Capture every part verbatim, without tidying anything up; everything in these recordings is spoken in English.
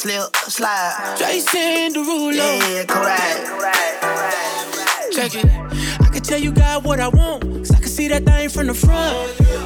slip, slide. Jason Derulo. Yeah, correct. Check it. I can tell you got what I want, cause I can see that thing from the front.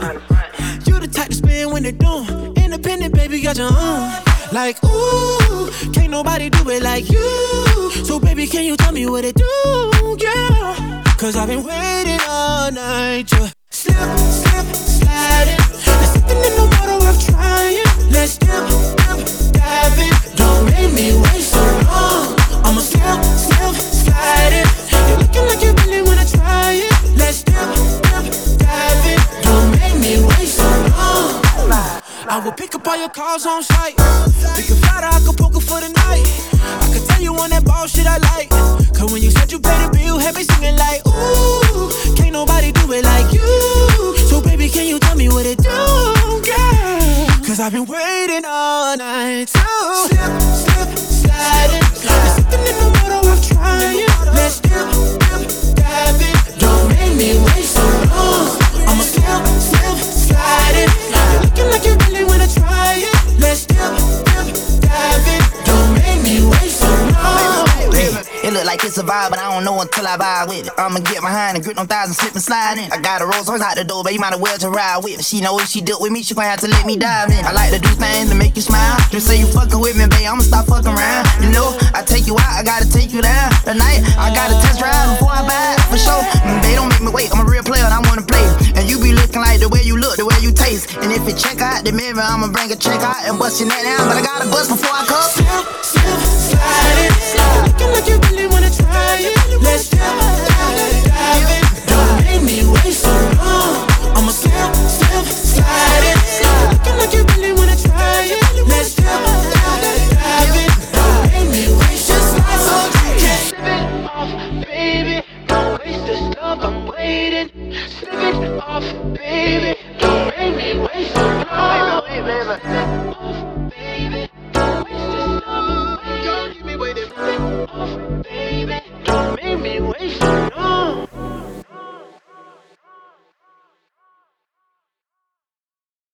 You the type to spin when they don't. Independent, baby, got your own. Like, ooh, can't nobody do it like you. So, baby, can you tell me what it do, yeah? Cause I've been waiting all night to slip, slip, slide it. There's something in the water worth trying. Let's dip, dip, dive in. Don't make me wait so long. I'ma slip, slip, slide it. You're looking like you really wanna try it. Let's dip, dip, dive in. Don't make me wait so long. I will pick up all your calls on site. We can fly to Acapulco for the night. I can tell you on that ball shit I like. Cause when you said you pay the bill, had me singing like, ooh, can't nobody do it like you. So baby, can you tell me what it do, girl? Cause I've been waiting all night to slip, slip, slide it. There's something in the water worth trying. Let's dip, dip, dive in. Don't make me wait so long. I'ma slip, slip, slide it. You're looking like you really wanna try it. Let's dip, dip, dive in. Don't make me wait so long. It look like it's a vibe, but I don't know until I vibe with it. I'ma get behind and grip on thighs and slip and slide in. I got a Rolls Royce out the door, but you might as well to ride with. She know if she dealt with me, she gon' have to let me dive in. I like to do things to make you smile. Just say you fucking with me, babe, I'ma stop fucking around. You know, I take you out, I gotta take you down. Tonight, I gotta test drive before I buy it, for sure. Mm, babe, don't make me wait, I'm a real player and I wanna play. And you be looking like the way you look, the way you taste. And if it check out the mirror, I'ma bring a check out and bust your neck down. But I gotta bust before I come. Slip, slip, slide it. Looking like you really wanna try it. Let's dip, dive in. Don't make me wait so long. I'ma slip, slip, slide it. Looking like you really wanna try it. Let's dip, dive in. Don't make me wait so long. Slip it off, baby. Don't waste this love, I'm waiting. Slip it off, baby. Don't make me wait so long.